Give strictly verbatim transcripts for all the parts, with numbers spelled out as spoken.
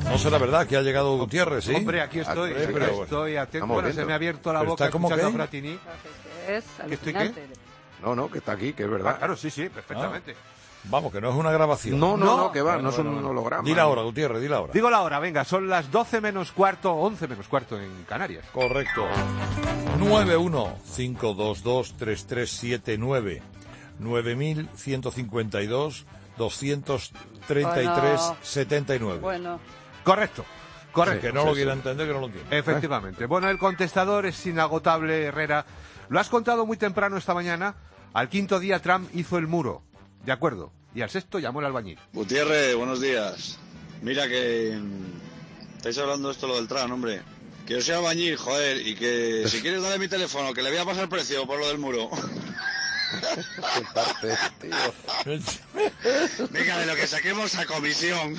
No será verdad que ha llegado Gutiérrez, ¿sí? Hombre, aquí estoy, aquí pero, estoy atento. Bueno, Bueno, se me ha abierto la pero boca está como escuchando que- a Fratini. Es ¿Que estoy qué? alucinante. No, no, que está aquí, que es verdad. Ah, claro, sí, sí, perfectamente. Vamos, que no es una grabación. No, no, No. no, que va, Bueno, no es bueno, un bueno. holograma. Dile ahora, Gutiérrez, dile ahora. Digo la hora, venga, son las doce menos cuarto, once menos cuarto en Canarias. Correcto. nueve uno cinco dos dos tres tres siete nueve nueve mil ciento cincuenta y dos doscientos treinta y tres Bueno. setenta y nueve. Bueno, Correcto, correcto. Que no lo quiera entender, que no lo entiende. Efectivamente. Bueno, el contestador es inagotable, Herrera. Lo has contado muy temprano esta mañana. Al quinto día Trump hizo el muro. De acuerdo. Y al sexto llamó el albañil. Gutiérrez, buenos días. Mira que mm, estáis hablando de esto lo del Trump, hombre. Que yo soy albañil, joder, y que si quieres darle mi teléfono, que le voy a pasar el precio por lo del muro. Qué parte, tío. Venga, de lo que saquemos a comisión.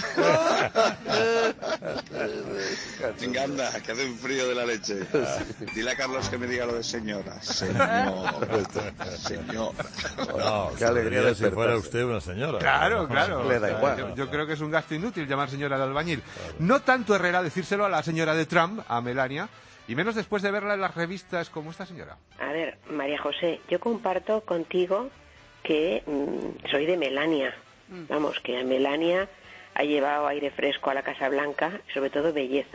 Venga, anda, que hace un frío de la leche. Dile a Carlos que me diga lo de señora. Señor. Señor. No, Qué alegría si despertarse. fuera usted una señora. Claro, claro. Le da igual. Yo, yo creo que es un gasto inútil llamar señora al albañil. No tanto, Herrera, decírselo a la señora de Trump, a Melania, y menos después de verla en las revistas como esta señora. A ver, María José, yo comparto contigo que mmm, soy de Melania. Vamos, que Melania ha llevado aire fresco a la Casa Blanca, sobre todo belleza.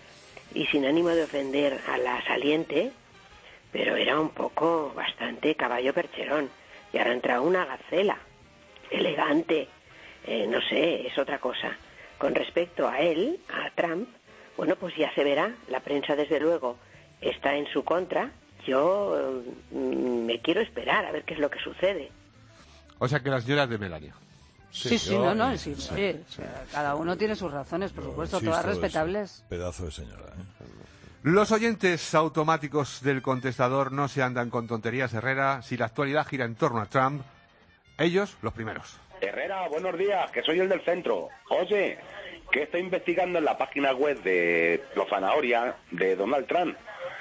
Y sin ánimo de ofender a la saliente, pero era un poco bastante caballo percherón. Y ahora ha entrado una gacela, elegante, eh, no sé, es otra cosa. Con respecto a él, a Trump, bueno, pues ya se verá. La prensa, desde luego, está en su contra. Yo eh, me quiero esperar a ver qué es lo que sucede. O sea que la señora es de Melania. sí, sí, yo- no, no, sí, oye, o sea, cada uno tiene sus razones, por supuesto, Insisto, todas es respetables. Pedazo de señora, ¿eh? Los oyentes automáticos del contestador no se andan con tonterías, Herrera. Si la actualidad gira en torno a Trump, ellos los primeros. Herrera, buenos días, que soy el del centro. Oye, que estoy investigando en la página web de los Zanahoria de Donald Trump,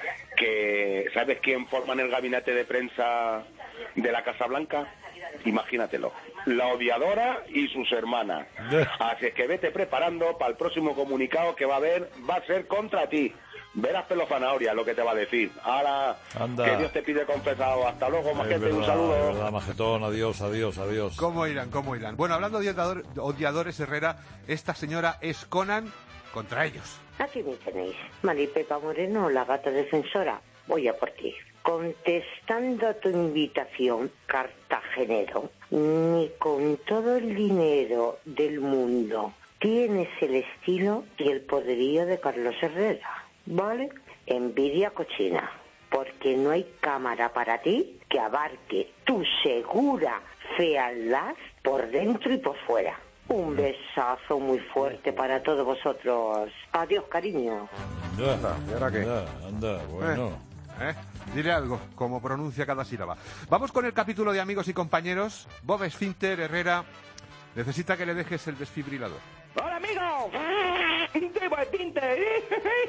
que ¿sabes quién forman el gabinete de prensa de la Casa Blanca? Imagínatelo, la odiadora y sus hermanas. Así es que vete preparando para el próximo comunicado que va a haber, va a ser contra ti. Verás pelo Zanahoria lo que te va a decir. Ahora, Anda. que Dios te pide confesado. Hasta luego, Es majete, verdad, un es saludo. verdad, majetón, adiós, adiós, adiós. ¿Cómo irán? ¿Cómo irán? Bueno, hablando de odiador- odiadores, Herrera, esta señora es Conan contra ellos. Aquí me tenéis, Maripepa Moreno, la gata defensora. Voy a por ti. Contestando a tu invitación, cartagenero, ni con todo el dinero del mundo tienes el estilo y el poderío de Carlos Herrera, ¿vale? Envidia cochina, porque no hay cámara para ti que abarque tu segura fealdad por dentro y por fuera. Un besazo muy fuerte para todos vosotros. Adiós, cariño. Ya, ¿y ahora qué? ya, anda, bueno. ¿Eh? Dile algo, como pronuncia cada sílaba. Vamos con el capítulo de Amigos y Compañeros. Bob Esfínter, Herrera, necesita que le dejes el desfibrilador. ¡Hola, amigos! ¡Debo el tinte!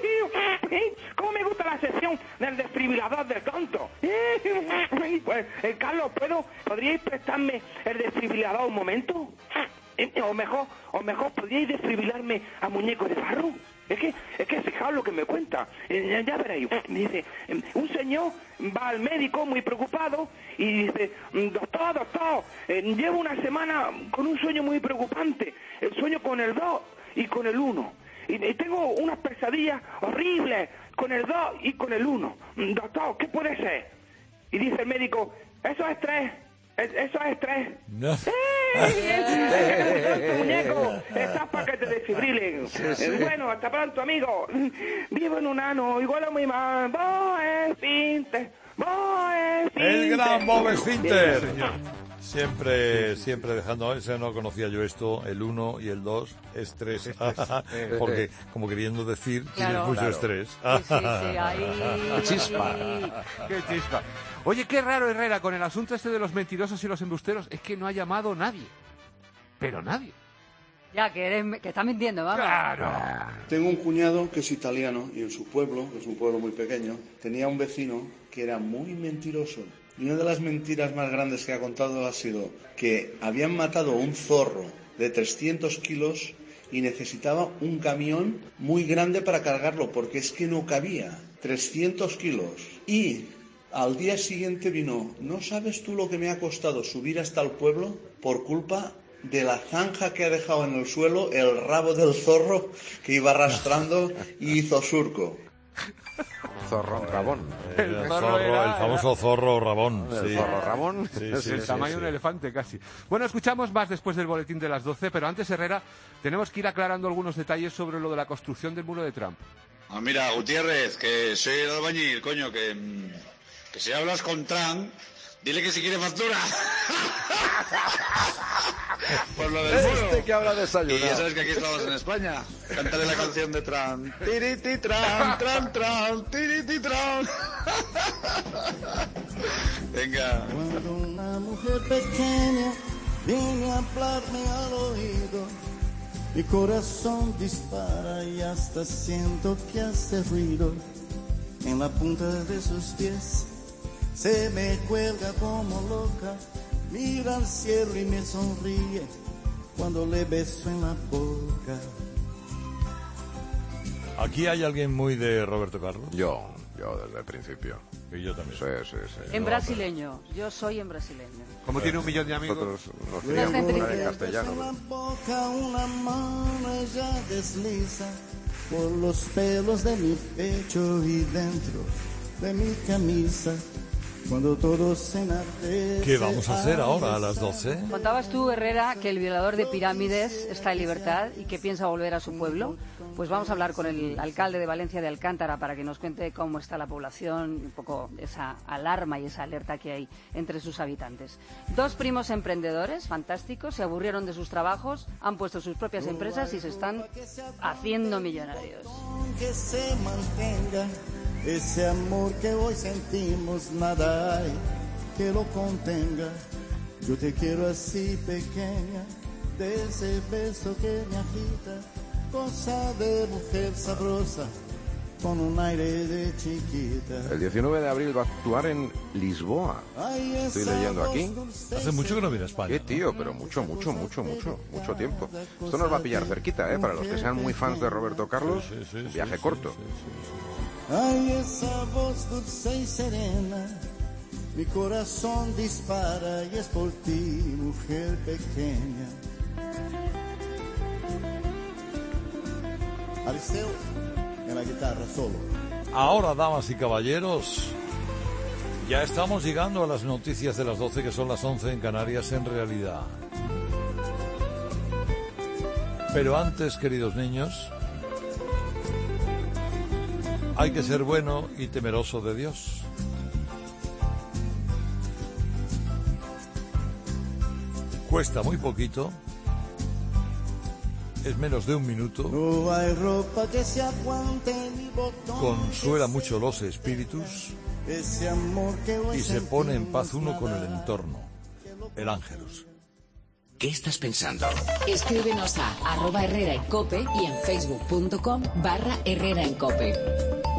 ¿Cómo me gusta la sesión del desfibrilador del tonto? Pues, eh, Carlos, ¿puedo? ¿Podríais prestarme el desfibrilador un momento? Eh, O mejor, o mejor, ¿podríais desfibrilarme a muñeco de barro? Es que, es que fijaos lo que me cuenta. Eh, ya, ya veréis. Dice, eh, un señor va al médico muy preocupado y dice, doctor, doctor, eh, llevo una semana con un sueño muy preocupante. El sueño con el dos y con el uno. Y, y tengo unas pesadillas horribles con el dos y con el uno. Doctor, ¿qué puede ser? Y dice el médico, eso es estrés. Es- Eso es estrés. No. ¡Eh! Muñeco, estás para que te desfibrilen. Eh, Bueno, hasta pronto, amigo. Vivo en un ano, igual a muy mal. Bob Esfínter, Bob Esfínter. El gran Bob Esfínter. Siempre, siempre dejando, ese no conocía yo esto, el uno y el dos, estrés. Porque, como queriendo decir, tienes Claro. mucho Claro. estrés. Sí, sí, sí, ahí. Chispa. ¡Qué chispa! Oye, qué raro, Herrera, con el asunto este de los mentirosos y los embusteros, es que no ha llamado nadie. Pero nadie. Ya, que, eres, que está mintiendo, vamos. Tengo un cuñado que es italiano y en su pueblo, que es un pueblo muy pequeño, tenía un vecino que era muy mentiroso. Y una de las mentiras más grandes que ha contado ha sido que habían matado a un zorro de trescientos kilos y necesitaba un camión muy grande para cargarlo porque es que no cabía, trescientos kilos. Y al día siguiente vino, ¿no sabes tú lo que me ha costado subir hasta el pueblo por culpa de la zanja que ha dejado en el suelo el rabo del zorro que iba arrastrando y hizo surco? Zorro Rabón. El, el, zorro era, el famoso era... zorro Rabón. El sí. zorro Rabón. Sí, es sí, el sí, tamaño sí. de un elefante casi. Bueno, escuchamos más después del boletín de las doce, pero antes, Herrera, tenemos que ir aclarando algunos detalles sobre lo de la construcción del muro de Trump. Ah, mira, Gutiérrez, que soy el albañil, coño, que, que si hablas con Trump, dile que si quiere factura. Por lo del muro. Este que habla de desayunar. Y ya sabes que aquí estamos en España. Cántale la canción de Trump. Tiriti Trump, Trump, Trump, tiriti Trump. Venga. Cuando una mujer pequeña viene a hablarme al oído, mi corazón dispara y hasta siento que hace ruido. En la punta de sus pies se me cuelga como loca, mira al cielo y me sonríe cuando le beso en la boca. ¿Aquí hay alguien muy de Roberto Carlos? Yo, yo desde el principio. Y yo también. Sí, sí, sí. En no, brasileño, pero... yo soy en brasileño. Como tiene un millón de amigos. Nosotros nos queríamos hablar en castellano. En la boca una mano ella desliza por los pelos de mi pecho y dentro de mi camisa. Cuando todo se enardece. ¿Qué vamos a hacer ahora a las doce? Contabas tú, Herrera, que el violador de pirámides está en libertad y que piensa volver a su pueblo. Pues vamos a hablar con el alcalde de Valencia de Alcántara para que nos cuente cómo está la población, un poco esa alarma y esa alerta que hay entre sus habitantes. Dos primos emprendedores fantásticos se aburrieron de sus trabajos, han puesto sus propias empresas y se están haciendo millonarios. Que se mantenga ese amor que hoy sentimos, nada hay que lo contenga. Yo te quiero así pequeña, de ese beso que me agita, cosa de mujer sabrosa, con un aire de chiquita. El diecinueve de abril va a actuar en Lisboa. Estoy leyendo aquí. Hace mucho que no viene a España. Qué tío, pero mucho, mucho, mucho, mucho, mucho tiempo. Esto nos va a pillar cerquita, ¿eh? Para los que sean muy fans de Roberto Carlos, sí, sí, sí, viaje sí, corto. Sí, sí, sí. Ay, esa voz dulce y serena, mi corazón dispara y es por ti, mujer pequeña. Aliceo en la guitarra solo. Ahora, damas y caballeros, ya estamos llegando a las noticias de las doce, que son las once en Canarias en realidad. Pero antes, queridos niños, hay que ser bueno y temeroso de Dios. Cuesta muy poquito, es menos de un minuto, no hay ropa que se aguante, ni botón consuela mucho los espíritus ese amor que hoy y se pone en paz uno con el entorno, el Ángelus. ¿Qué estás pensando? Escríbenos a arroba Herrera en Cope y en facebook punto com barra Herrera en Cope.